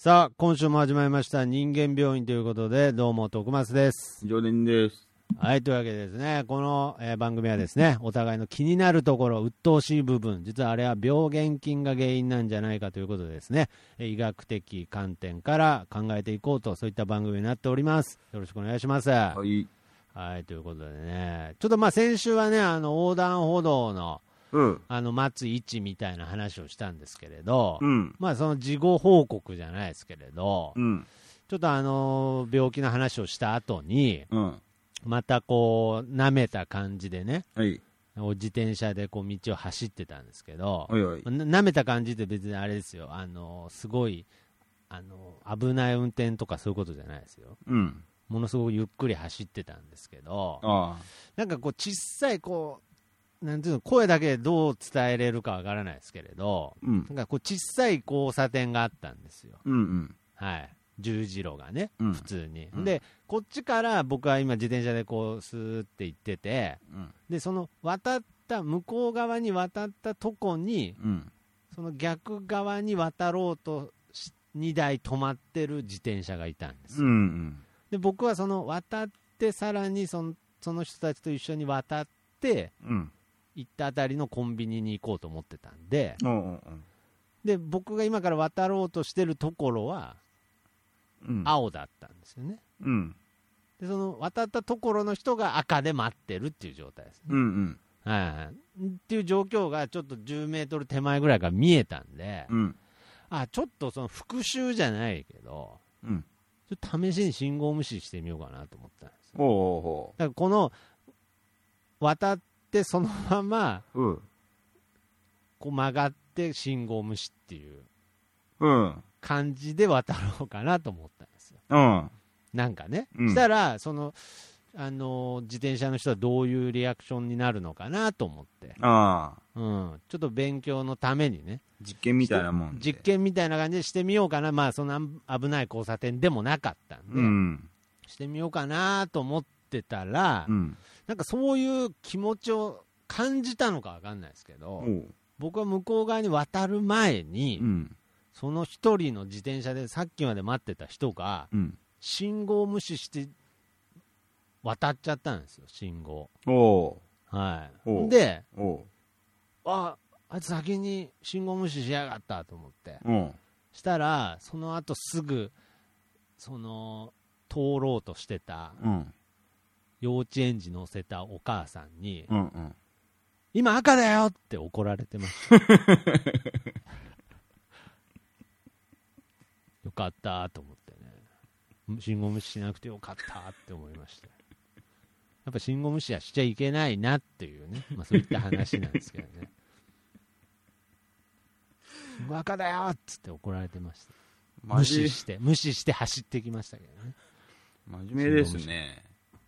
さあ今週も始まりました人間病院ということで、どうも徳松です。 常連です。 はい、というわけでですね、この、番組はですね、お互いの気になるところ、鬱陶しい部分、実はあれは病原菌が原因なんじゃないかということでですね、医学的観点から考えていこうと、そういった番組になっております。よろしくお願いします。 はい。 はい、ということでね、ちょっとまあ先週はね、横断歩道の待つ位置みたいな話をしたんですけれど、まあその事後報告じゃないですけれど、ちょっと病気の話をした後に、またこう舐めた感じでね、自転車でこう道を走ってたんですけど、舐めた感じって別にあれですよ、すごい危ない運転とかそういうことじゃないですよ。ものすごくゆっくり走ってたんですけど、なんかこう小さいこうなんていうの、声だけでどう伝えれるかわからないですけれど、なんかこう小さい交差点があったんですよ。はい、十字路がね、普通に。で、こっちから僕は今自転車でこうスーって行ってて、でその渡った向こう側に渡ったとこに、その逆側に渡ろうと2台止まってる自転車がいたんですよ。で僕はその渡ってさらにその人たちと一緒に渡って、行ったあたりのコンビニに行こうと思ってたんで、で僕が今から渡ろうとしてるところは、青だったんですよね。でその渡ったところの人が赤で待ってるっていう状態ですね。っていう状況がちょっと10メートル手前ぐらいから見えたんで、ちょっとその復習じゃないけど、ちょっと試しに信号無視してみようかなと思ったんですよ。だからこの渡ってそのまま、こう曲がって信号無視っていう感じで渡ろうかなと思ったんですよ。なんかね、したらその自転車の人はどういうリアクションになるのかなと思って、ちょっと勉強のためにね、 実験みたいなもんで、 実験みたいな感じでしてみようかな。まあそんな危ない交差点でもなかったんで、してみようかなと思ってたら、なんかそういう気持ちを感じたのか分かんないですけど、僕は向こう側に渡る前に、その一人の自転車でさっきまで待ってた人が、信号無視して渡っちゃったんですよ、信号。で、あいつ先に信号無視しやがったと思って、したらその後すぐその通ろうとしてた、幼稚園児乗せたお母さんに、今赤だよって怒られてましたよかったと思ってね、信号無視しなくてよかったって思いました。やっぱ信号無視はしちゃいけないなっていうね、そういった話なんですけどね赤だよっつって怒られてました。無視して走ってきましたけどね。 真面目ですね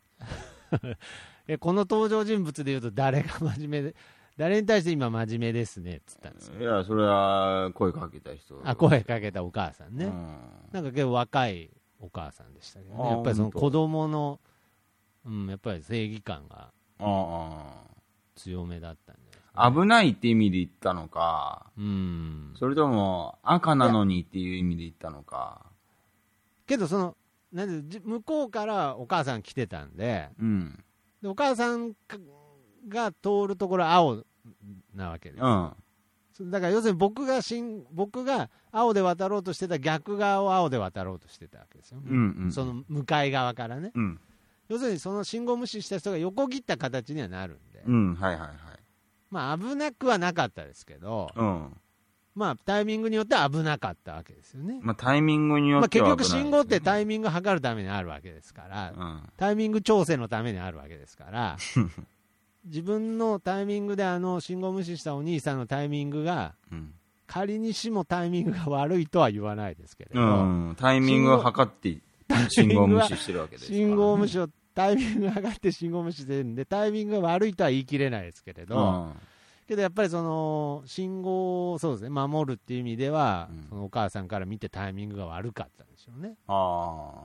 この登場人物でいうと誰が真面目で、誰に対して今真面目ですねっつったんですか。 いや、それは声かけた人。 声かけたお母さんね、なんか結構若いお母さんでしたけどね。やっぱりその子供の、やっぱり正義感が強めだったんで、 危ないって意味で言ったのか、それとも赤なのにっていう意味で言ったのか。 けどそのなんで向こうからお母さん来てたんで、でお母さんが通るところは青なわけです、だから要するに僕が青で渡ろうとしてた逆側を青で渡ろうとしてたわけですよ、その向かい側からね、要するにその信号無視した人が横切った形にはなるんで、まあ危なくはなかったですけど、まあタイミングによっては危なかったわけですよね。 タイミングによっては危ないですね。 結局信号ってタイミング測るためにあるわけですから、タイミング調整のためにあるわけですから自分のタイミングで信号無視したお兄さんのタイミングが、仮にしもタイミングが悪いとは言わないですけれど、 タイミングを測って信号無視してるわけですから、 信号無視をタイミングが測って信号無視してるんで、タイミングが悪いとは言い切れないですけれど、けどやっぱりその信号をそうですね、守るっていう意味では、そのお母さんから見てタイミングが悪かったんでしょうね。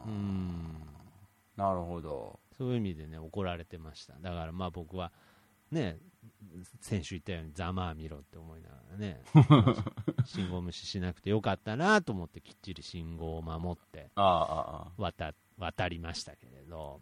なるほど。 そういう意味でね怒られてました。だからまあ僕はね、先週言ったようにざまあみろって思いながらね信号無視しなくてよかったなと思ってきっちり信号を守って渡りましたけれど、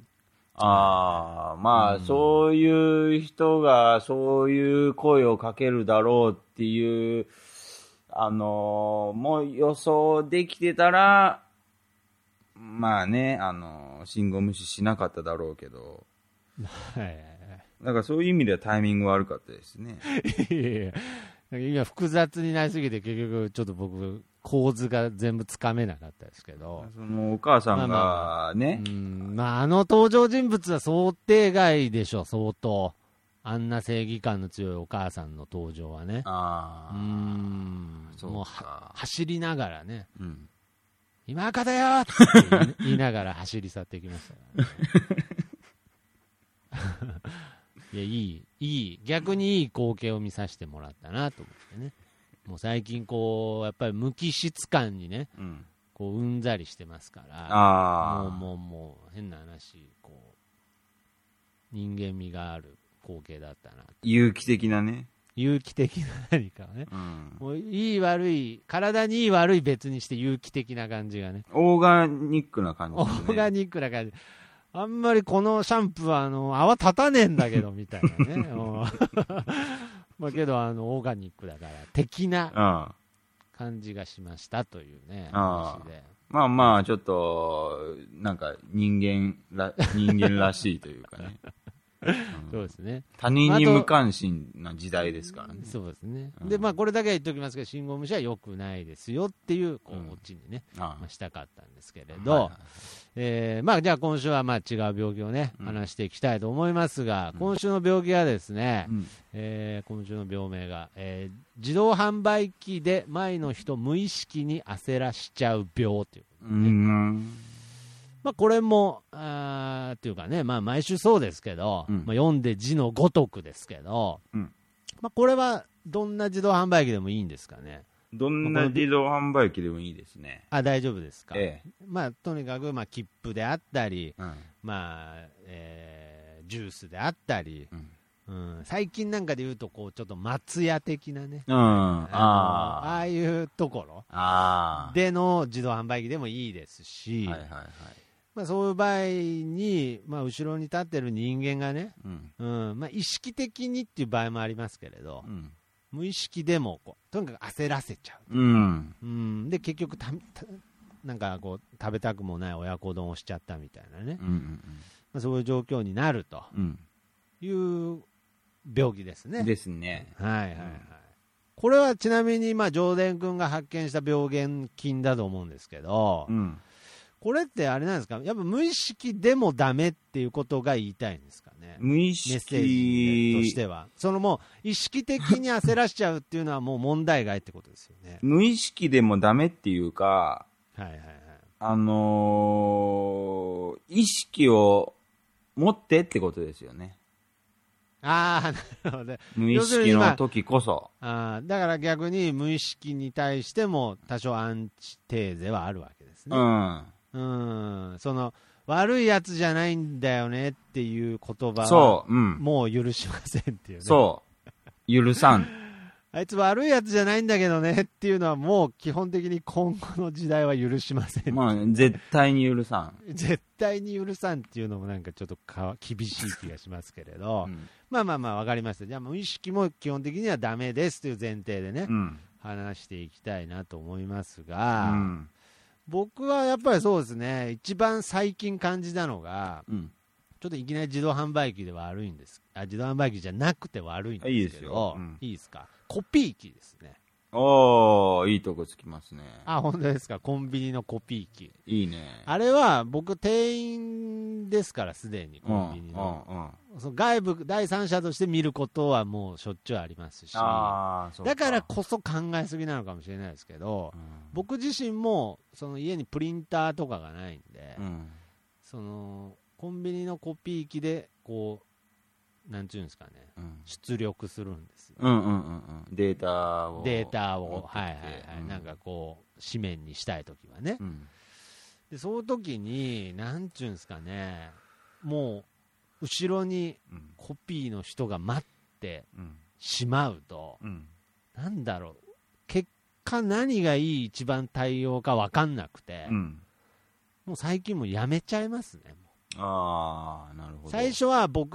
そういう人がそういう声をかけるだろうっていうもう予想できてたらまあね信号無視しなかっただろうけどだからそういう意味ではタイミング悪かったですね。 今複雑になりすぎて結局ちょっと僕構図が全部つかめなかったですけど、 そのお母さんがね、 登場人物は想定外でしょ、相当。あんな正義感の強いお母さんの登場はね。もう走りながらね、今赤だよって言いながら走り去っていきましたからね。いや、逆にいい光景を見させてもらったなと思ってね。もう最近こう、やっぱり無機質感にね、こううんざりしてますから、もう変な話、こう、人間味がある光景だったな。 有機的なね。 有機的な何かね。もういい悪い、体にいい悪い別にして有機的な感じがね。 オーガニックな感じ、ね。 オーガニックな感じ。あんまりこのシャンプーは泡立たねえんだけどみたいなね。まあけどオーガニックだから的な感じがしましたというね話で。 まあちょっとなんか人間らしいというかね。 そうですね。 他人に無関心な時代ですからね。 そうですね。でこれだけは言っておきますけど、信号無視は良くないですよっていうこうオチにね、したかったんですけれど、じゃあ今週は違う病気をね話していきたいと思いますが、今週の病気はですね、今週の病名が、自動販売機で前の人無意識に焦らしちゃう病ということでね。これもっていうかね、毎週そうですけど、読んで字のごとくですけど、これはどんな自動販売機でもいいんですかね。 どんな自動販売機でもいいですね。 大丈夫ですか。とにかく切符であったり、ジュースであったり、最近なんかで言うとこうちょっと松屋的なね、ああいうところでの自動販売機でもいいですし、そういう場合に、後ろに立ってる人間がね、意識的にっていう場合もありますけれど、無意識でもとにかく焦らせちゃう、で結局なんかこう食べたくもない親子丼をしちゃったみたいなね、そういう状況になるという病気ですね。 ですね。 これはちなみに上田君が発見した病原菌だと思うんですけど、これってあれなんですか、やっぱ無意識でもダメっていうことが言いたいんですかね。 無意識メッセージとしては、もう意識的に焦らしちゃうっていうのはもう問題外ってことですよね。 無意識でもダメっていうか、意識を持ってってことですよね。 なるほど。 無意識の時こそ。 だから逆に無意識に対しても多少アンチテーゼはあるわけですね。悪いやつじゃないんだよねっていう言葉はもう許しませんっていうね。 許さん。 あいつ悪いやつじゃないんだけどねっていうのはもう基本的に今後の時代は許しません。 絶対に許さん。 絶対に許さんっていうのもなんかちょっと厳しい気がしますけれど、わかりました。じゃあ無意識も基本的にはダメですという前提でね、話していきたいなと思いますが、僕はやっぱりそうですね、一番最近感じたのが、ちょっといきなり自動販売機で悪いんです。自動販売機じゃなくて悪いんですけど、いいですか。コピー機ですね。 いいとこつきますね。 本当ですか。コンビニのコピー機。 いいね。 あれは僕店員ですから、すでにコンビニの。外部、第三者として見ることはもうしょっちゅうありますし、だからこそ考えすぎなのかもしれないですけど、僕自身も家にプリンターとかがないんで、コンビニのコピー機でこうなんていうんですかね、出力するんですよ。 データをなんかこう紙面にしたいときはね、でその時になんていうんですかね、もう後ろにコピーの人が待っってしまうと、なんだろう、結果何がいい一番対応か分かんなくて、もう最近もうやめちゃいますね。 ああ、なるほど。 最初は僕、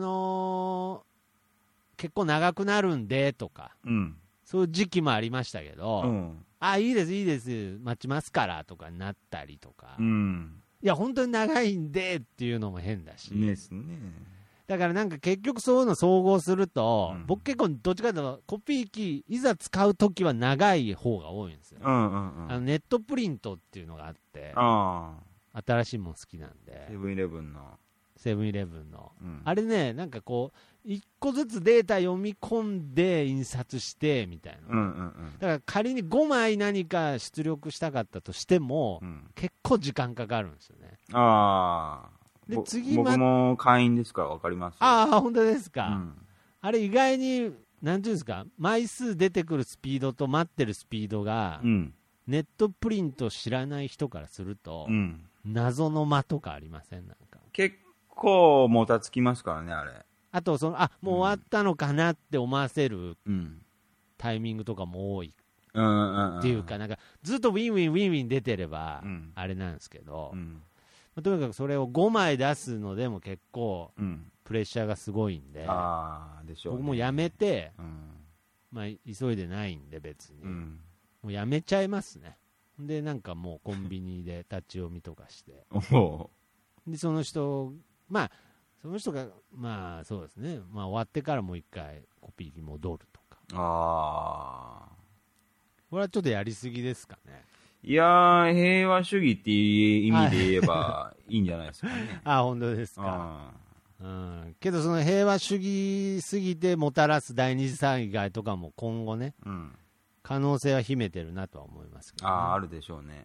結構長くなるんでとか、そういう時期もありましたけど、いいですいいです待ちますからとかなったりとか、いや本当に長いんでっていうのも変だし、 ですね。 だからなんか結局そういうの総合すると、僕結構どっちかというとコピー機いざ使うときは長い方が多いんですよ、ネットプリントっていうのがあって、新しいもん好きなんで、 セブンイレブンの、 あれね、なんかこう1個ずつデータ読み込んで印刷してみたいな、だから仮に5枚何か出力したかったとしても、結構時間かかるんですよね。で僕も会員ですから分かります。 本当ですか、あれ意外になんていうんですか、枚数出てくるスピードと待ってるスピードが、ネットプリント知らない人からすると、謎の間とかありません？なんか結構もたつきますからね、あれ。 あともう終わったのかなって思わせるタイミングとかも多いっていうか、なんかずっとウィンウィンウィンウィン出てればあれなんですけど、とにかくそれを5枚出すのでも結構プレッシャーがすごいんで、僕もやめて、急いでないんで別に、もうやめちゃいますね。でなんかもうコンビニで立ち読みとかしてでその人がそうですね、終わってからもう一回コピーに戻るとか。これはちょっとやりすぎですかね。 いやー、平和主義っていう意味で言えばいいんじゃないですかね。 本当ですか。けどその平和主義すぎてもたらす第二次災害とかも今後ね、可能性は秘めてるなとは思いますけど、 あるでしょうね。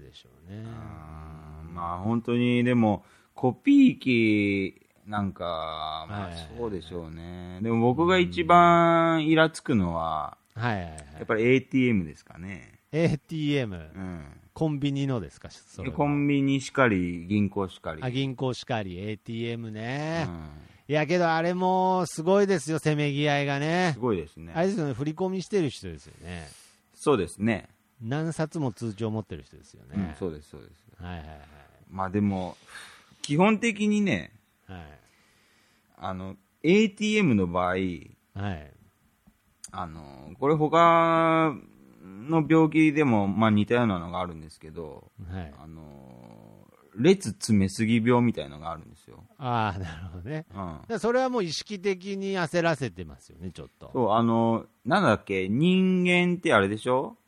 本当にでもコピー機なんか、そうでしょうね。でも僕が一番イラつくのは、やっぱり ATM ですかね。 ATM、コンビニのですか？それコンビニしかり、銀行しかり。 銀行しかり、ATM ね。いやけどあれもすごいですよ、せめぎ合いがね。 すごいですね。 あれですよね、振り込みしてる人ですよね。 そうですね。 何冊も通帳持ってる人ですよね。 そうです。でも基本的にね、ATM の場合、これ他の病気でも似たようなのがあるんですけど、列詰めすぎ病みたいなのがあるんですよ。 なるほどね。それはもう意識的に焦らせてますよね、ちょっと。 そう、なんだっけ、人間ってあれでしょ？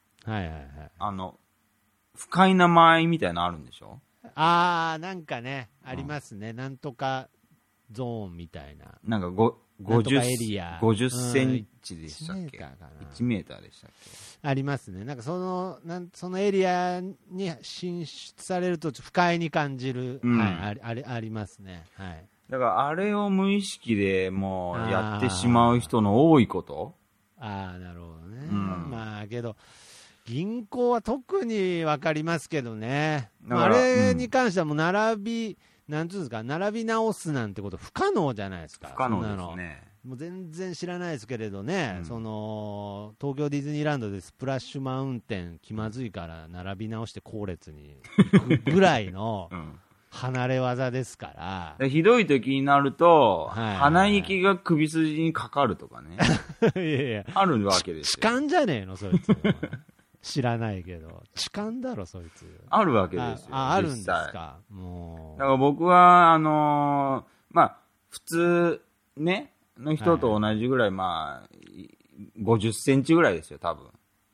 不快な間合いみたいなのあるんでしょ？ なんかね、ありますね。なんとかゾーンみたいな。 なんか50センチでしたっけ？1メーターでしたっけ？ ありますね。なんかそのエリアに進出されると不快に感じる、ありますね。 だからあれを無意識でもうやってしまう人の多いこと。 なるほどね。けど銀行は特に分かりますけどね。あれに関してはもうなんていうんですか、並び直すなんてこと不可能じゃないですか。 不可能ですね。 もう全然知らないですけれどね、東京ディズニーランドでスプラッシュマウンテン気まずいから並び直して後列に行くぐらいの離れ技ですから、 ひどい時になると、鼻息が首筋にかかるとかねあるわけですよ。 痴漢じゃねえのそいつ知らないけど痴漢だろそいつ。 あるわけですよ。 あるんですか。もうだから僕は普通ねの人と同じぐらい、50センチぐらいですよ多分。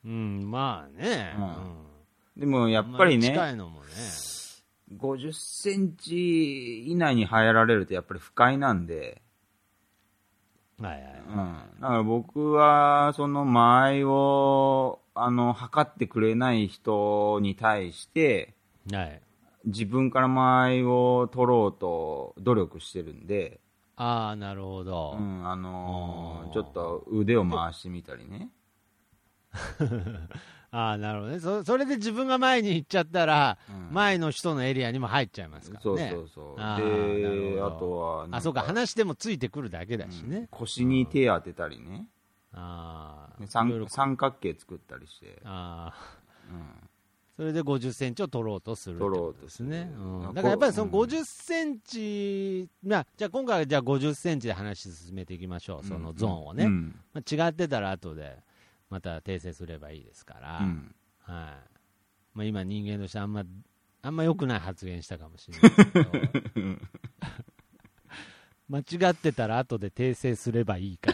でもやっぱりね、 近いのもね、 50センチ以内に入られるとやっぱり不快なんで、だから僕はその間合いを測ってくれない人に対して、自分から間合いを取ろうと努力してるんで。 なるほど。 ちょっと腕を回してみたりね。 あ、なるほどね。それで自分が前に行っちゃったら、前の人のエリアにも入っちゃいますからね。 そう。で、あとはそうか、話でもついてくるだけだしね。 腰に手当てたりね。三角形作ったりして。 それで50センチを取ろうとするってことですね。だからやっぱりその50センチ、じゃあ今回はじゃあ50センチで話進めていきましょう、そのゾーンをね。違ってたら後でまた訂正すればいいですから、今人間としてあんま良くない発言したかもしれないけど、間違ってたら後で訂正すればいいから、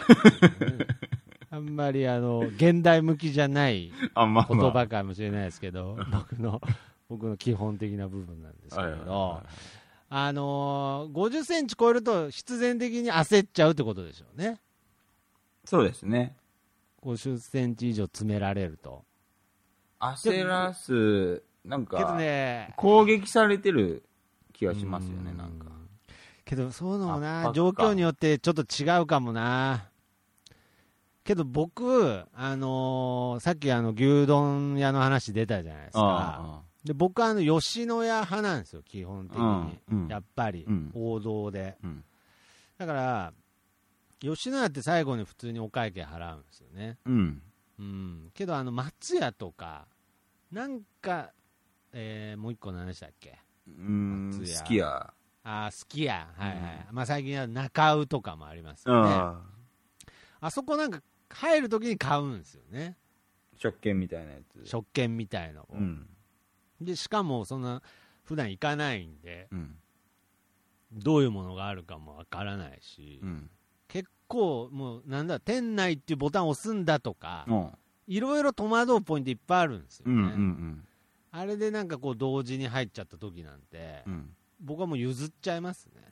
ね。あんまり現代向きじゃない言葉かもしれないですけど、僕の基本的な部分なんですけど、50センチ超えると必然的に焦っちゃうってことでしょうね。 そうですね。 50センチ以上詰められると。 焦らす、なんか、けどね、攻撃されてる気がしますよね、なんか。 けど、そういうのもな、状況によってちょっと違うかもな。けど僕、さっき牛丼屋の話出たじゃないですか。で僕は吉野家派なんですよ、基本的に。やっぱり、王道で。だから、吉野家って最後に普通にお会計払うんですよね。けど松屋とか、なんか、もう一個何でしたっけ？ すき家。 すき家。最近は中尾とかもありますよね。あそこなんか入るときに買うんですよね。 食券みたいなやつ。 食券みたいのを。で、しかもそんな普段行かないんで、どういうものがあるかもわからないし、結構もう店内っていうボタンを押すんだとか、いろいろ戸惑うポイントいっぱいあるんですよね。あれでなんかこう同時に入っちゃった時なんて、僕はもう譲っちゃいますね。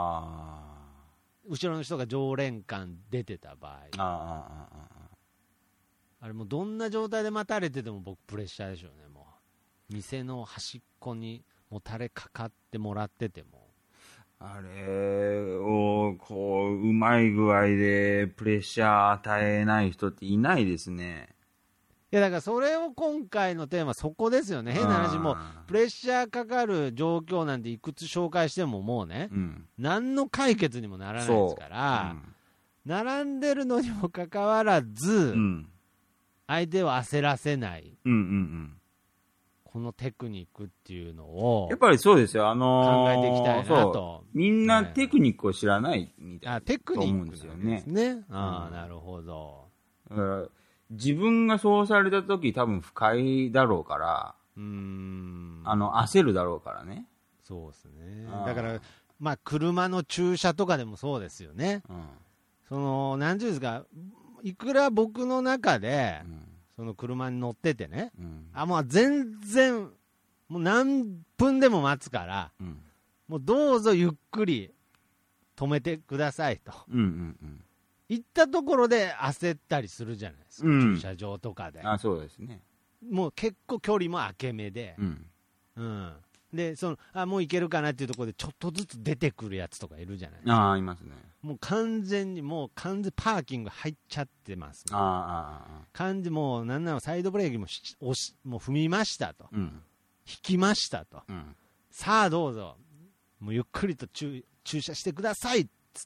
後ろの人が常連感出てた場合、あれもうどんな状態で待たれてても僕プレッシャーでしょうね。もう店の端っこにもたれかかってもらってても、 あれをこううまい具合でプレッシャー与えない人っていないですね。 いやだからそれを今回のテーマそこですよね。変な話、もうプレッシャーかかる状況なんていくつ紹介してももうね、何の解決にもならないですから、並んでるのにもかかわらず、相手を焦らせない、このテクニックっていうのをやっぱりそうですよ、 考えていきたいなと。 みんなテクニックを知らないみたいなテクニックですよね。なるほど。 だから自分がそうされた時多分不快だろうから、焦るだろうからね。 そうですね。だからまあ車の駐車とかでもそうですよね。何ていうんですか、いくら僕の中で、その車に乗っててね、もう全然もう何分でも待つから、もうどうぞゆっくり止めてくださいと。行ったところで焦ったりするじゃないですか、駐車場とかで。 そうですね。 もう結構距離も空けめで、でもう行けるかなっていうところでちょっとずつ出てくるやつとかいるじゃないですか。 いますね。 もう完全パーキング入っちゃってます、ね。もうなんならサイドブレーキももう踏みましたと、引きましたと、さあどうぞもうゆっくりと駐車してくださいっつって、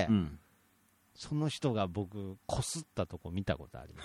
その人が僕こすったとこ見たことあり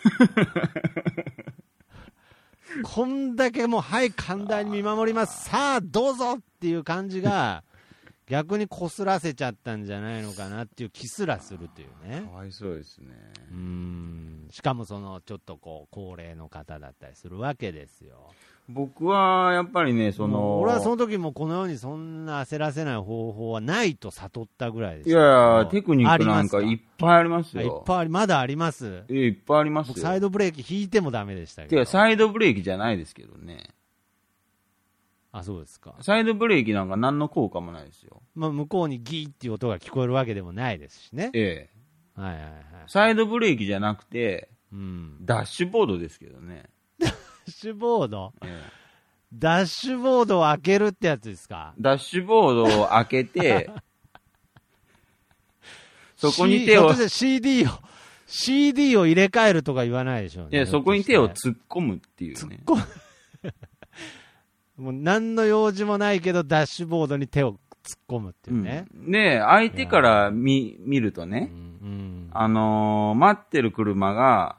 ますこんだけもうはい寛大に見守ります、さあどうぞっていう感じが逆にこすらせちゃったんじゃないのかなっていう気すらするというね。 かわいそうですね。 しかもちょっと高齢の方だったりするわけですよ。 僕はやっぱりね、 俺はその時もこのようにそんな焦らせない方法はないと悟ったぐらいです。 いやテクニックなんかいっぱいありますよ。 いっぱいまだあります。 いっぱいありますよ。 サイドブレーキ引いてもダメでしたけど。 サイドブレーキじゃないですけどね。 そうですか。 サイドブレーキなんか何の効果もないですよ。 向こうにギーっていう音が聞こえるわけでもないですしね。 サイドブレーキじゃなくて、ダッシュボードですけどね。 ダッシュボード、ダッシュボードを開けるってやつですか。 ダッシュボードを開けてそこに手を CD を入れ替えるとか言わないでしょうね。 いや、そこに手を突っ込むっていうね。 もう何の用事もないけど、ダッシュボードに手を突っ込むっていうね。 で、相手から見るとね、待ってる車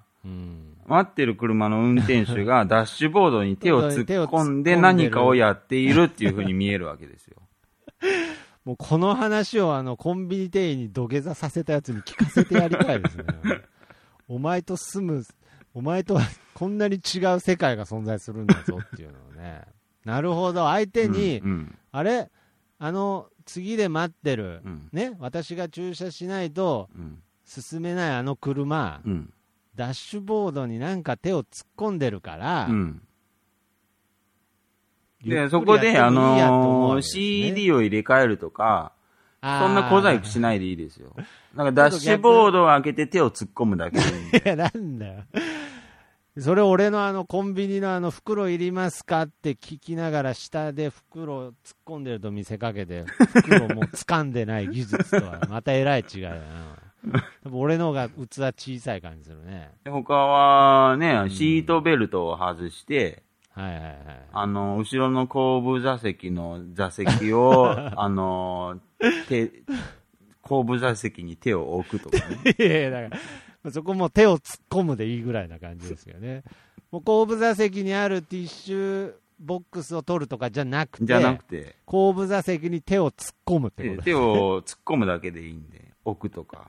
の運転手がダッシュボードに手を突っ込んで何かをやっているっていう風に見えるわけですよ。 もうこの話をコンビニ店員に土下座させたやつに聞かせてやりたいですね。お前とはこんなに違う世界が存在するんだぞっていうのをね。なるほど、相手に、あれ次で待ってる、ね、私が駐車しないと進めない車、ダッシュボードになんか手を突っ込んでるから、 で、そこで、CD を入れ替えるとか、そんな小細工しないでいいですよ。なんかダッシュボードを開けて手を突っ込むだけでいいんで。 いや、なんだよ。それ俺のコンビニの袋いりますかって聞きながら下で袋突っ込んでると見せかけて、袋も掴んでない技術とはまたえらい違いだな。俺の方が器小さい感じするね。 他はね、シートベルトを外して、後ろの後部座席の座席を、後部座席に手を置くとかね。 いやいや、だからそこも手を突っ込むでいいぐらいな感じですよね。もう後部座席にあるティッシュボックスを取るとかじゃなくて、後部座席に手を突っ込むってことですね。 手を突っ込むだけでいいんで、置くとか。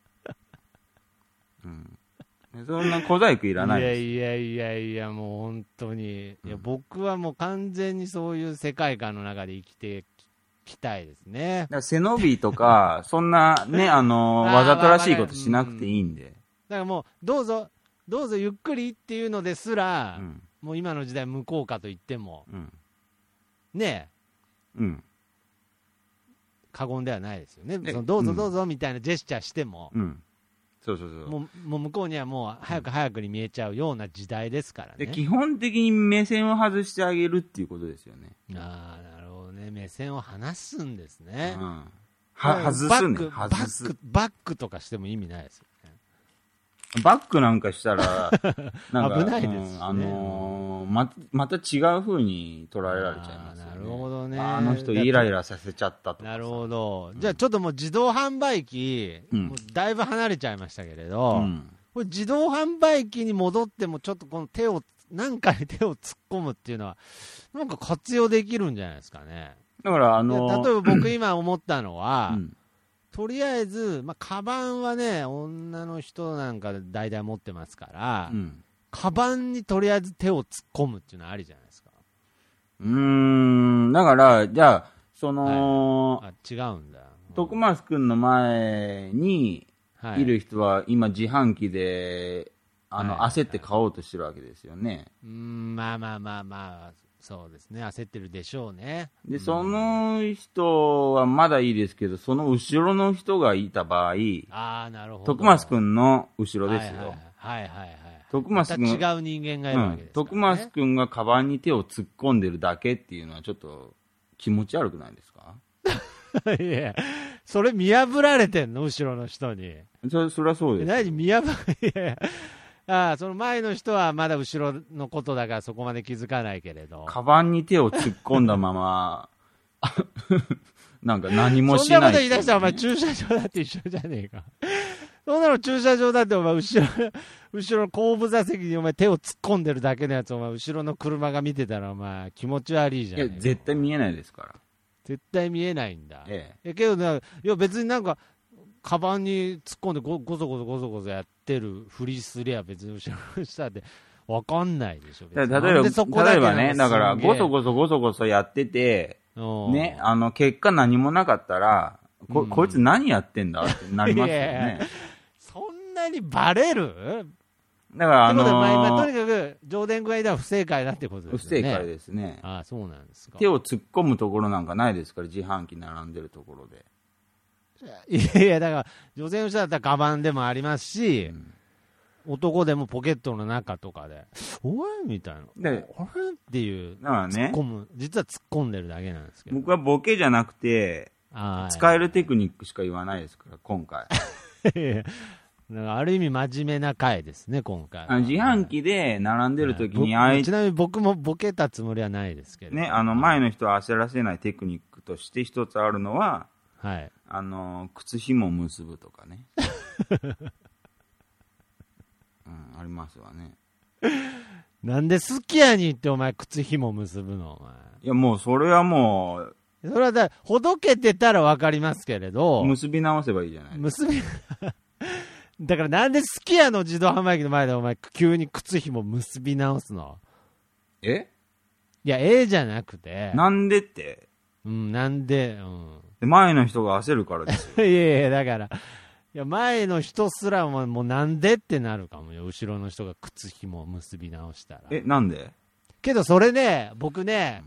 そんな小細工いらないです。 いや、もう本当に。いや、僕はもう完全にそういう世界観の中で生きてきたいですね。 だから背伸びとか、そんなね、わざとらしいことしなくていいんで。 だからもう、どうぞゆっくりっていうのですら、もう今の時代無効化と言っても、ねえ、過言ではないですよね。どうぞみたいなジェスチャーしても、 そうもう向こうにはもう早くに見えちゃうような時代ですからね。 で、基本的に目線を外してあげるっていうことですよね。 なるほどね。目線を離すんですね。 外すね。 バックとかしても意味ないですよね。 バックなんかしたら、なんか危ないですしね。 また違う風に捉えられちゃいますよね。 なるほどね。 あの人イライラさせちゃったとか。 なるほど。じゃあちょっともう自動販売機、もうだいぶ離れちゃいましたけれど、これ自動販売機に戻ってもちょっとこのなんかに手を突っ込むっていうのは、なんか活用できるんじゃないですかね。 だから例えば僕今思ったのは、とりあえず、カバンはね、女の人なんか大体持ってますから、カバンにとりあえず手を突っ込むっていうのはありじゃないですか。 だから、じゃあ、 違うんだ。 徳松くんの前にいる人は今自販機で、焦って買おうとしてるわけですよね。 まあ、そうですね。焦ってるでしょうね。 で、その人はまだいいですけど、その後ろの人がいた場合、 なるほど。 徳松くんの後ろですよ。徳松くん、 また違う人間がいるわけです、ね。 徳松くんがカバンに手を突っ込んでるだけっていうのはちょっと気持ち悪くないですか？ いや、それ見破られてんの後ろの人に。 そりゃそうです。 いやその前の人はまだ後ろのことだからそこまで気づかないけれど。 カバンに手を突っ込んだまま、なんか何もしない、 そんなこと言い出したらお前駐車場だって一緒じゃねえか。そんなの駐車場だってお前後ろの後部座席にお前手を突っ込んでるだけのやつお前後ろの車が見てたらお前気持ち悪いじゃん。いや絶対見えないですから。 絶対見えないんだ。けどね、いや別になんかカバンに突っ込んでごそごそやってるふりすりゃ別に後ろの下で分かんないでしょ。 例えばね、だからごそごそやってて、ね、結果何もなかったら、こいつ何やってんだってなりますよね。 そんなにバレる？ だからとにかく上田具合では不正解だってことですね。 不正解ですね。 そうなんですか。 手を突っ込むところなんかないですから、自販機並んでるところで。 いやだから女性の人だったらカバンでもありますし、男でもポケットの中とかでおいみたいなあれっていう突っ込む、実は突っ込んでるだけなんですけど、 僕はボケじゃなくて使えるテクニックしか言わないですから今回。 ある意味真面目な回ですね、今回。 自販機で並んでる時にちなみに僕もボケたつもりはないですけど。 ね、前の人を焦らせないテクニックとして一つあるのは、 はい。 靴紐を結ぶとかね。ありますわね。 なんで好きやにってお前靴紐結ぶのお前。 いやもうそれはもう。 それはほどけてたらわかりますけれど。 結び直せばいいじゃないですか。 だからなんで好きやの自動販売機の前でお前急に靴紐結び直すの？いや、じゃなくて。 なんでって。 なんで、 で前の人が焦るからですよ。 いやいや、だから、いや、前の人すらもなんでってなるかもよ。後ろの人が靴紐を結び直したら。 なんで？ けどそれね、僕ね、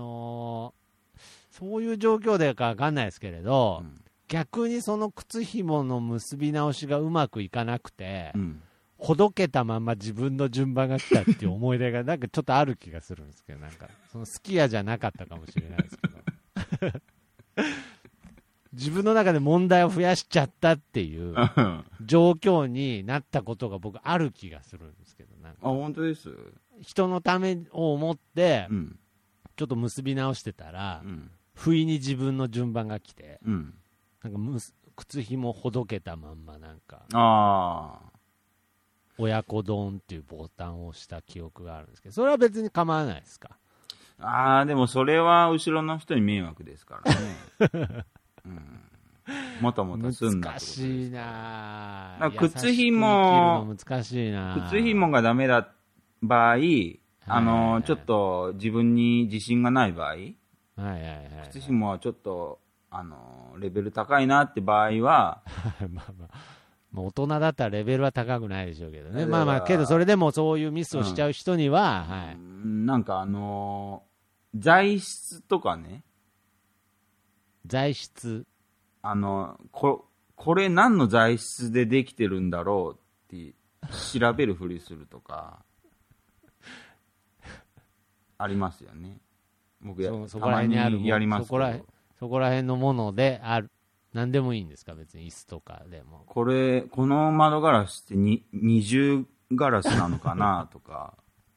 そういう状況でかわかんないですけれど、逆にその靴紐の結び直しがうまくいかなくて、ほどけたまま自分の順番が来たっていう思い出がなんかちょっとある気がするんですけど、なんかその好きやじゃなかったかもしれないですけど自分の中で問題を増やしちゃったっていう状況になったことが僕ある気がするんですけど、なんか本当です。 人のためを思ってちょっと結び直してたら、不意に自分の順番が来て、なんか靴紐ほどけたまんまなんか親子丼っていうボタンを押した記憶があるんですけど、それは別に構わないですか？ でもそれは後ろの人に迷惑ですからね。もたもたすんなってことです。難しいな。靴紐難しいな。 靴紐がダメだ場合、ちょっと自分に自信がない場合、靴紐はちょっとレベル高いなって場合は大人だったらレベルは高くないでしょうけどね。けどそれでもそういうミスをしちゃう人には、 なんか材質とかね。 材質。 これ何の材質でできてるんだろうって調べるふりするとかありますよね。僕そこら辺にあるやりますけど、そこら辺のものである。何でもいいんですか、別に椅子とかでも。 この窓ガラスって二重ガラスなのかなとか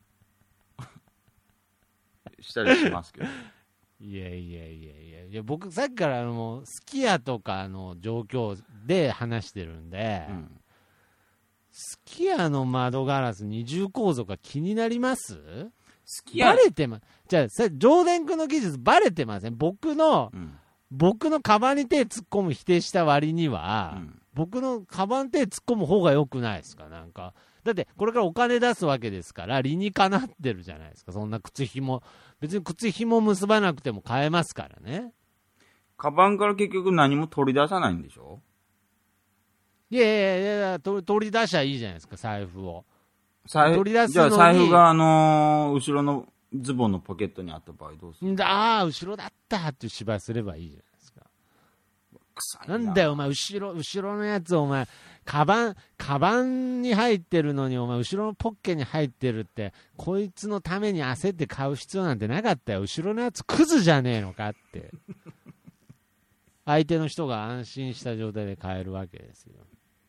したりしますけど。 いや僕さっきから好きやとかの状況で話してるんで、すき家の窓ガラス二重構造が気になります？バレてじゃあ上田君の技術バレてません？僕のカバンに手突っ込む否定した割には、僕のカバン手突っ込む方が良くないですか？なんかだってこれからお金出すわけですから理にかなってるじゃないですか。そんな靴紐別に靴紐結ばなくても買えますからね。 カバンから結局何も取り出さないんでしょ？ いや取り出しゃいいじゃないですか、財布を。 取り出すのに。じゃあ財布が後ろのズボンのポケットにあった場合どうする？ 後ろだったっていう芝居すればいいじゃないですか。臭いな。なんだよお前、後ろのやつお前カバンに入ってるのにお前後ろのポッケに入ってるって、こいつのために焦って買う必要なんてなかったよ。後ろのやつクズじゃねえのかって相手の人が安心した状態で買えるわけですよ。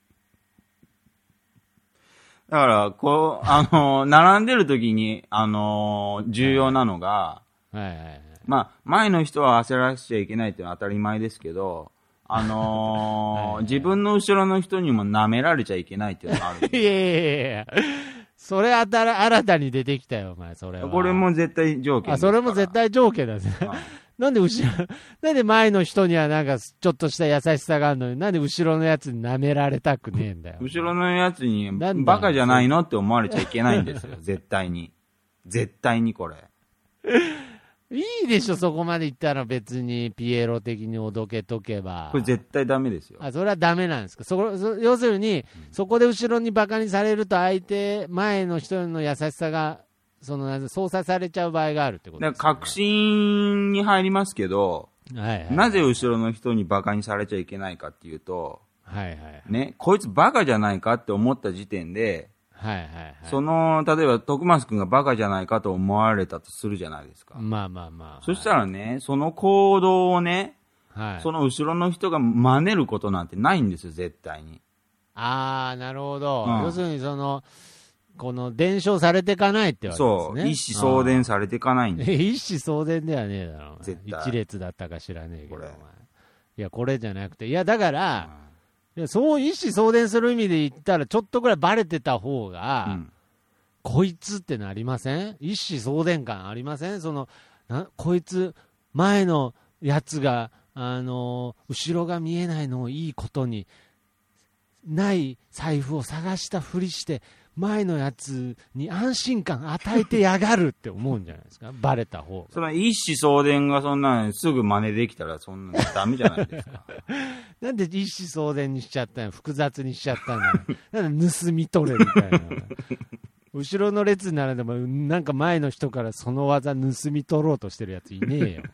だから並んでる時に重要なのが、前の人は焦らせちゃいけないっていうのは当たり前ですけど、自分の後ろの人にも舐められちゃいけないっていうのがある。 いやそれ新たに出てきたよお前。それはこれも絶対条件ですから。 それも絶対条件だね。なんで前の人にはなんかちょっとした優しさがあるのに、なんで後ろのやつに舐められたくねえんだよ。 後ろのやつにバカじゃないのって思われちゃいけないんですよ。絶対にこれ。 いいでしょ、そこまで言ったら別にピエロ的におどけとけば。 これ絶対ダメですよ。 それはダメなんですか？要するに、そこで後ろにバカにされると前の人の優しさが操作されちゃう場合があるってことですか、ね。 確信に入りますけど、なぜ後ろの人にバカにされちゃいけないかっていうと、ね、こいつバカじゃないかって思った時点で、例えば徳松くんがバカじゃないかと思われたとするじゃないですか。そしたらね、その行動をね、その後ろの人が真似ることなんてないんですよ、絶対に。 ああ、なるほど。要するにこの伝承されていかないってわけですね。 そう。一子相伝されていかないんで。 一子相伝ではねえだろ。 絶対。 一列だったか知らねえけど、お前。いや、これじゃなくて。いや、だから、いやそう一子相伝する意味で言ったら、ちょっとぐらいバレてた方が、こいつってなりません？一子相伝感ありません？こいつ、前のやつが、後ろが見えないのをいいことに、ない財布を探したふりして、前のやつに安心感与えてやがるって思うんじゃないですか、バレた方が。 その一子相伝がそんなすぐ真似できたらそんなのダメじゃないですか。 なんで一子相伝にしちゃったの？複雑にしちゃったんだよ。なんで盗み取れみたいな。後ろの列にならでもなんか前の人からその技盗み取ろうとしてるやついねえよ。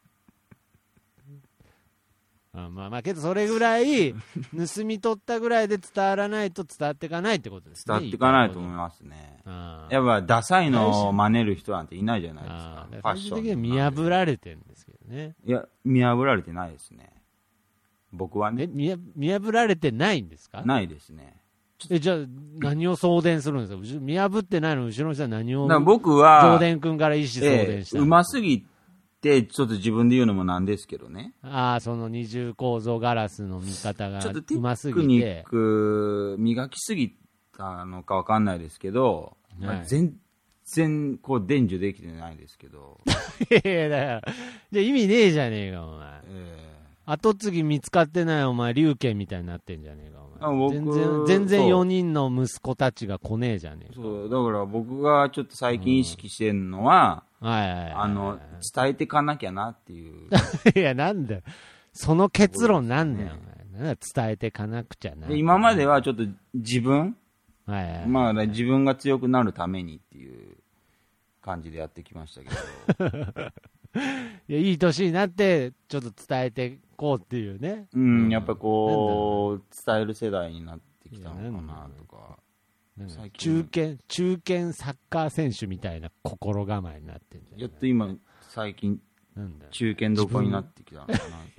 まあけどそれぐらい盗み取ったぐらいで伝わらないと伝わっていかないってことですね。 伝わっていかないと思いますね。やっぱダサいのを真似る人なんていないじゃないですか。ファッション。 最終的には見破られてるんですけどね。 いや、見破られてないですね。僕はね。 見破られてないんですか？ ないですね。 じゃあ何を送電するんですか？見破ってないの後ろの人は何を？ 僕は上田君から意思送電した。 うますぎてちょっと自分で言うのもなんですけどね。 その二重構造ガラスの見方がうますぎて。 テクニック磨きすぎたのかわかんないですけど、全然こう伝授できてないですけど。 いやだからじゃあ意味ねえじゃねえかお前。後継ぎ見つかってないお前龍拳みたいになってんじゃねえかお前。全然4人の息子たちが来ねえじゃねえか。 そうだから僕がちょっと最近意識してるのは、伝えていかなきゃなっていう。 いやなんだよその結論なんだよ、お前。伝えていかなくちゃな。 今まではちょっと自分、自分が強くなるためにっていう感じでやってきましたけど。 いやいい年になってちょっと伝えていこうっていうね。 やっぱこう伝える世代になってきたのかなとか。 中堅サッカー選手みたいな心構えになってんじゃん。 やっと今最近中堅どこになってきたのかな。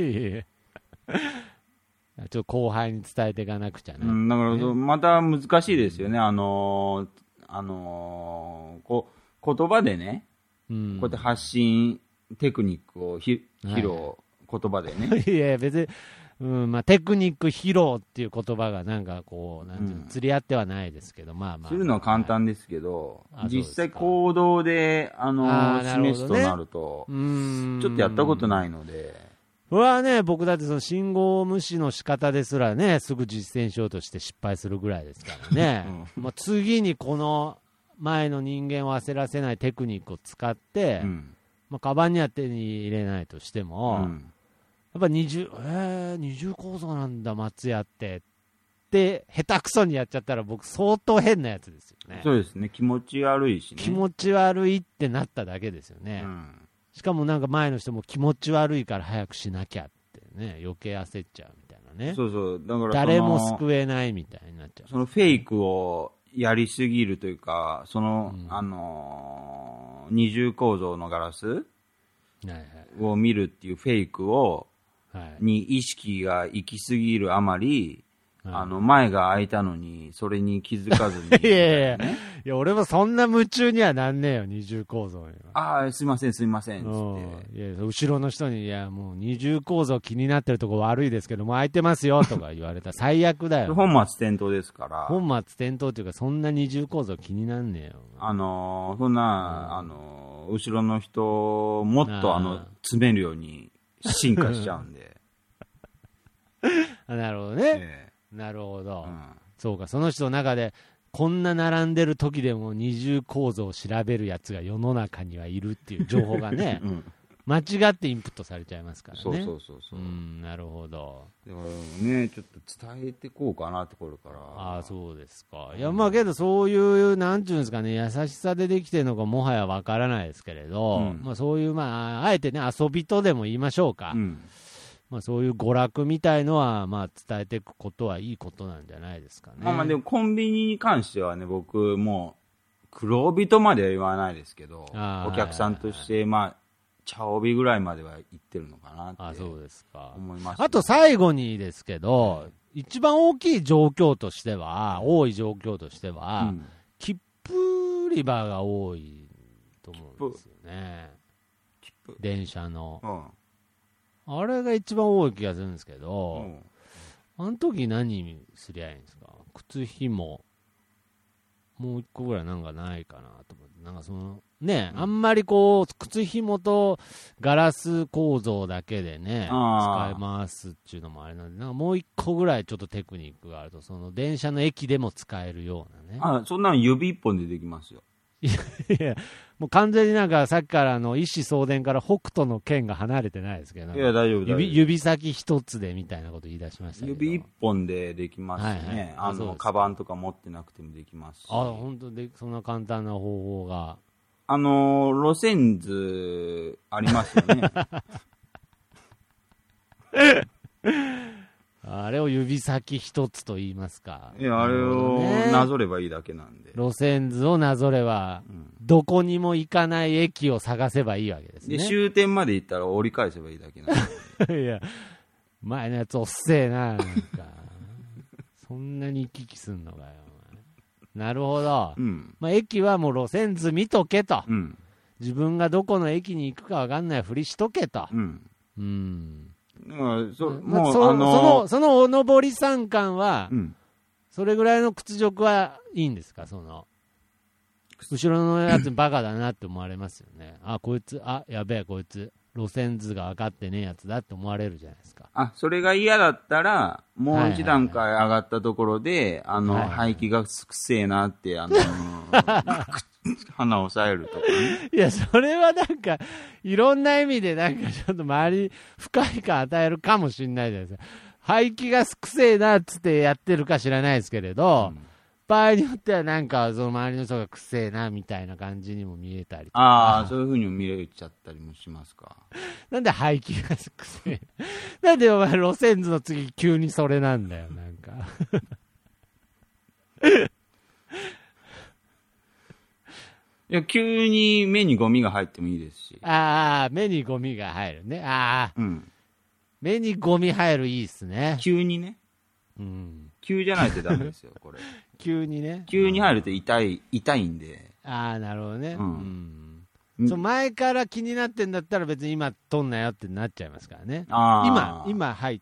ちょっと後輩に伝えていかなくちゃな、 だからまた難しいですよね。言葉でね、こうやって発信テクニックを披露、言葉でね。 いや別に、テクニック披露っていう言葉がなんかこうなんていうの、釣り合ってはないですけど、するのは簡単ですけど、実際行動で示すとなると、ちょっとやったことないので。 これはね、僕だってその信号無視の仕方ですらね、すぐ実践しようとして失敗するぐらいですからね。次にこの前の人間を焦らせないテクニックを使って、カバンには手に入れないとしても、やっぱ二重構造なんだ松屋って下手くそにやっちゃったら僕相当変なやつですよね。 そうですね。気持ち悪いしね。 気持ち悪いってなっただけですよね。しかもなんか前の人も気持ち悪いから早くしなきゃってね、余計焦っちゃうみたいなね。 そうだから誰も救えないみたいになっちゃう。 そのフェイクをやりすぎるというか、二重構造のガラスを見るっていうフェイクを、に意識が行き過ぎるあまり、前が開いたのに、それに気づかずに、 いや、俺もそんな夢中にはなんねえよ、二重構造には。 すいません、つって。 いや、後ろの人に、いや、もう二重構造気になってるとこ悪いですけど、もう開いてますよ、とか言われたら最悪だよ。 本末転倒ですから。 本末転倒っていうか、そんな二重構造気になんねえよ。 そんな、後ろの人、もっと詰めるように進化しちゃうんで。 なるほどね。なるほど、そうか、その人の中でこんな並んでる時でも二重構造を調べるやつが世の中にはいるっていう情報がね、間違ってインプットされちゃいますからね。 そうなるほど。 だからね、ちょっと伝えてこうかなってこれから。 そうですか。いやけどそういうなんていうんですかね、優しさでできてるのかもはやわからないですけれど、そういうあえてね遊びとでも言いましょうか。そういう娯楽みたいのは、伝えていくことはいいことなんじゃないですかね。 でもコンビニに関してはね、僕もう黒帯とまでは言わないですけど、お客さんとして、茶帯ぐらいまでは行ってるのかなって思います、ね。 そうですか。あと最後にですけど、 一番大きい状況としては、多い状況としては、切符売り場が多いと思うんですよね。電車の。あれが一番多い気がするんですけど、あの時何すりゃいいんですか？靴ひも、もう一個ぐらいなんかないかなと思って、なんかその、ね、あんまりこう、靴ひもとガラス構造だけでね、使い回すっていうのもあれなんで、なんかもう一個ぐらいちょっとテクニックがあると、その電車の駅でも使えるようなね。 そんなの指一本でできますよ。 いや、もう完全になんかさっきから意思相伝から北斗の剣が離れてないですけど、 いや、大丈夫。 指先一つでみたいなこと言い出しましたけど。 指一本でできますね。カバンとか持ってなくてもできますし。 本当で、そんな簡単な方法が。 路線図ありますよね。 あれを指先一つと言いますか。 いや、あれをなぞればいいだけなんで。 路線図をなぞれば、どこにも行かない駅を探せばいいわけですね。 で、終点まで行ったら折り返せばいいだけなんで。いや、前のやつおっせえな、なんか。そんなに行き来すんのかよ。なるほど。駅はもう路線図見とけと。自分がどこの駅に行くか分かんないふりしとけと。そのおのぼり三冠は、それぐらいの屈辱はいいんですか？後ろのやつバカだなって思われますよね。こいつ、やべえ、こいつ、路線図が分かってねえやつだって思われるじゃないですか。 それが嫌だったら、もう一段階上がったところで、排気がくせえなって、鼻を押さえるとかね。 いや、それはなんか、いろんな意味でなんかちょっと周り不快感与えるかもしれないじゃないですか。排気がくせえなっつってやってるか知らないですけれど、場合によってはなんかその周りの人がくせえなみたいな感じにも見えたりとか。 そういう風にも見えちゃったりもしますか。 なんで排気がくせえなんでお前路線図の次急にそれなんだよ、なんか。 いや、急に目にゴミが入ってもいいですし。 目にゴミが入るね。目にゴミ入るいいっすね。 急にね。急じゃないとダメですよ、これ。 急にね。 急に入ると痛いんで。 なるほどね。前から気になってんだったら別に今取んなよってなっちゃいますからね。今入った。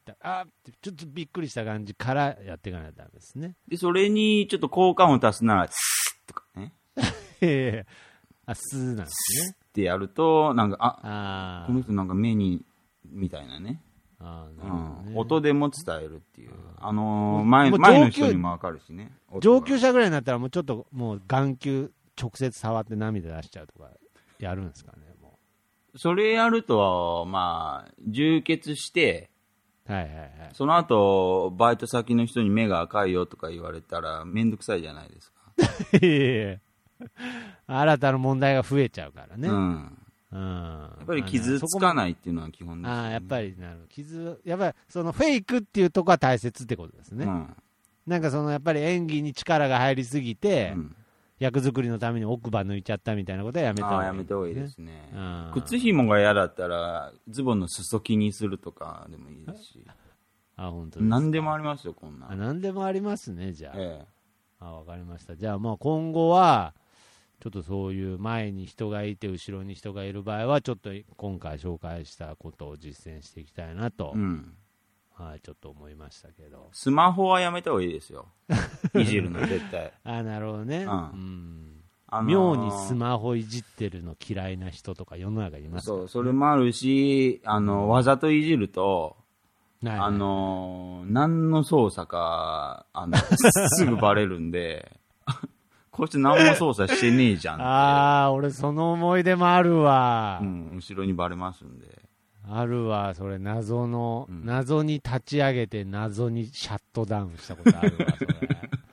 ちょっとびっくりした感じからやっていかないとダメですね。 で、それにちょっと効果音足すなら、スッとかね。 スーなんですね。 ってやると、なんか、この人なんか目に、みたいなね。音でも伝えるっていう。前の人にもわかるしね。 上級者ぐらいになったらもうちょっともう眼球直接触って涙出しちゃうとかやるんですかね、もう。それやると、充血して、その後、バイト先の人に目が赤いよとか言われたらめんどくさいじゃないですか。 新たな問題が増えちゃうからね。 やっぱり傷つかないっていうのは基本ですよね。 やっぱりやっぱりそのフェイクっていうところは大切ってことですね。なんかやっぱり演技に力が入りすぎて、役作りのために奥歯抜いちゃったみたいなことはやめた方がいい。 やめた方がいいですね。靴紐が嫌だったらズボンの裾気にするとかでもいいですし。 本当ですか。 何でもありますよ、こんな。 何でもありますね、じゃあ。わかりました。じゃあ今後はちょっとそういう前に人がいて後ろに人がいる場合はちょっと今回紹介したことを実践していきたいなと、ちょっと思いましたけど。 スマホはやめた方がいいですよ。いじるの絶対。 なるほどね。妙にスマホいじってるの嫌いな人とか世の中いますからね。 それもあるし、わざといじると、何の操作か、すぐバレるんで、こいつ何も操作してねえじゃん。 俺その思い出もあるわ。 後ろにバレますんで。 あるわ、それ謎に立ち上げて謎にシャットダウンしたことあるわ、それ。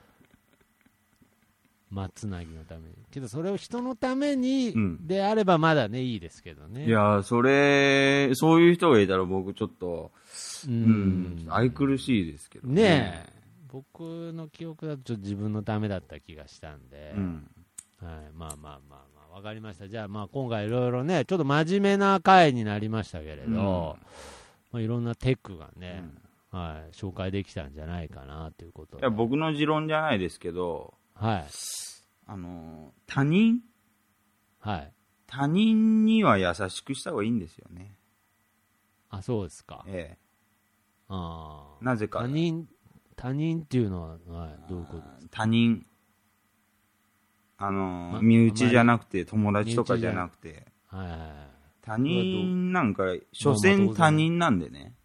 松なぎのために。けどそれを人のためにであればまだね、いいですけどね。 いや、そういう人がいたら僕ちょっと、愛くるしいですけどね。僕の記憶だとちょっと自分のためだった気がしたんで、わかりました。じゃあ今回いろいろね、ちょっと真面目な回になりましたけれど、いろんなテクがね、 はい、紹介できたんじゃないかなということで。 いや、僕の持論じゃないですけど、 はい、 他人、 はい、 他人には優しくした方がいいんですよね。 あ、そうですか。 ええ。 あ、 なぜか。 他人っていうのは、どういうことですか。 他人。身内じゃなくて、友達とかじゃなくて。 はいはいはい、 他人なんか、所詮他人なんでね。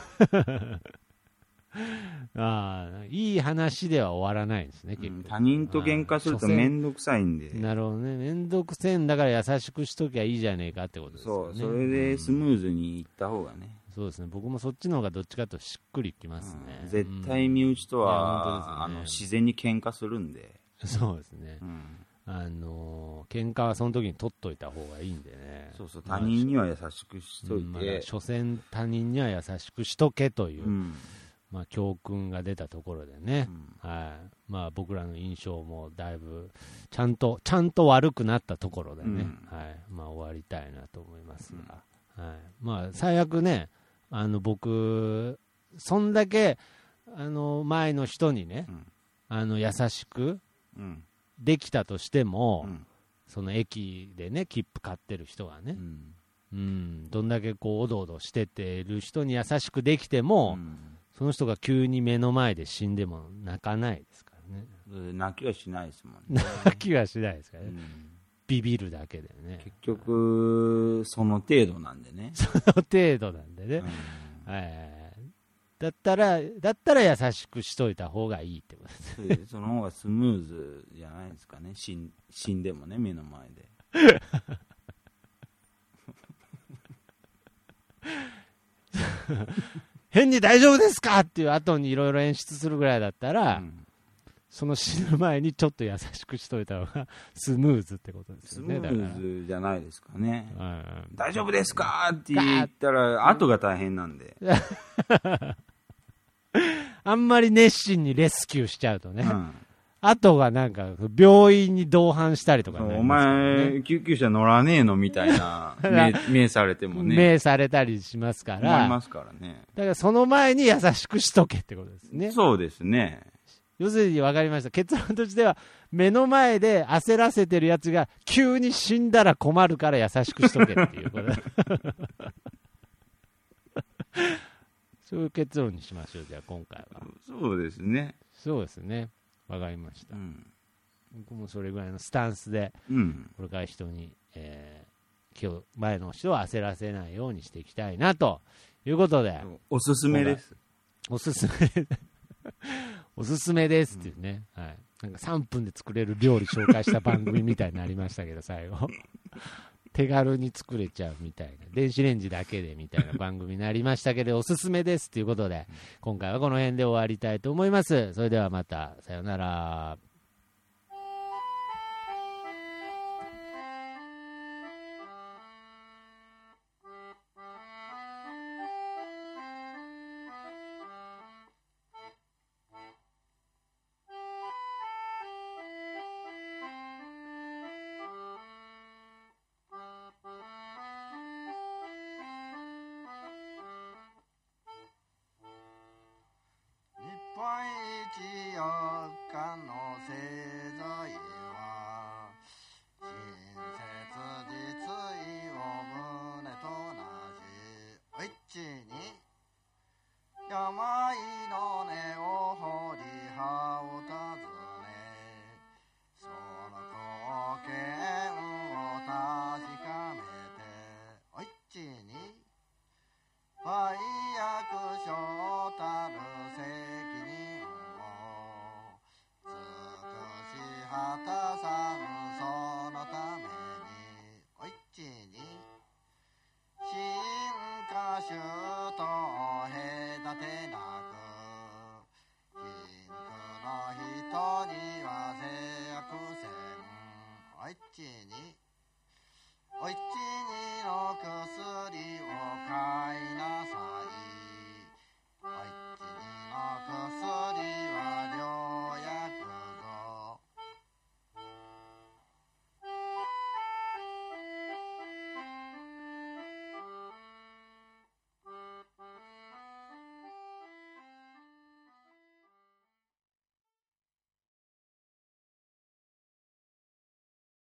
いい話では終わらないですね、結局。 他人と喧嘩するとめんどくさいんで。 なるほどね。めんどくせえんだから優しくしときゃいいじゃねえかってことですよね。 そう、それでスムーズにいった方がね。 そうですね。僕もそっちの方がどっちかとしっくりきますね。 絶対身内とは、自然に喧嘩するんで。 そうですね。喧嘩はその時に取っといた方がいいんでね。 そうそう、他人には優しくしといて。 所詮他人には優しくしとけという、教訓が出たところでね。はい。僕らの印象もだいぶ、ちゃんと悪くなったところでね。はい。終わりたいなと思いますが。はい。最悪ね、僕、そんだけ、前の人にね、優しくできたとしても、その駅でね、切符買ってる人がね、どんだけこうおどおどしててる人に優しくできても、その人が急に目の前で死んでも泣かないですからね。 泣きはしないですもんね。 泣きはしないですからね。ビビるだけでね。 結局、その程度なんでね。 その程度なんでね。だったら優しくしといた方がいいってことです。 その方がスムーズじゃないですかね。死んでもね、目の前で。 変に大丈夫ですかっていう後にいろいろ演出するぐらいだったら、その死ぬ前にちょっと優しくしといた方がスムーズってことですよね。 スムーズじゃないですかね。大丈夫ですかって言ったら後が大変なんで。 あんまり熱心にレスキューしちゃうとね、後がなんか病院に同伴したりとか、ね、 お前救急車乗らねえのみたいな目されてもね、 目されたりしますから、 思いますからね。 だからその前に優しくしとけってことですね。 そうですね。 要するに分かりました。結論としては、目の前で焦らせてるやつが急に死んだら困るから優しくしとけっていうことそういう結論にしましょう、じゃあ今回は。 そうですね。 そうですね。わかりました。僕もそれぐらいのスタンスで、これから人に、今日前の人を焦らせないようにしていきたいなということで。 おすすめです。 おすすめ。おすすめですっていうね、はい、なんか3分で作れる料理紹介した番組みたいになりましたけど、最後手軽に作れちゃうみたいな、電子レンジだけでみたいな番組になりましたけど、おすすめですということで、今回はこの辺で終わりたいと思います。それではまた、さよなら。 日本一4日の製材は親切実意を胸となし、おいちに病の根を掘り葉を尋ね、その貢献を確かめて、おいちに売約所たる責任を尽くし果たさぬ、そのためにおいちに新歌手と隔てなく、貧苦の人には制約せん、おいちに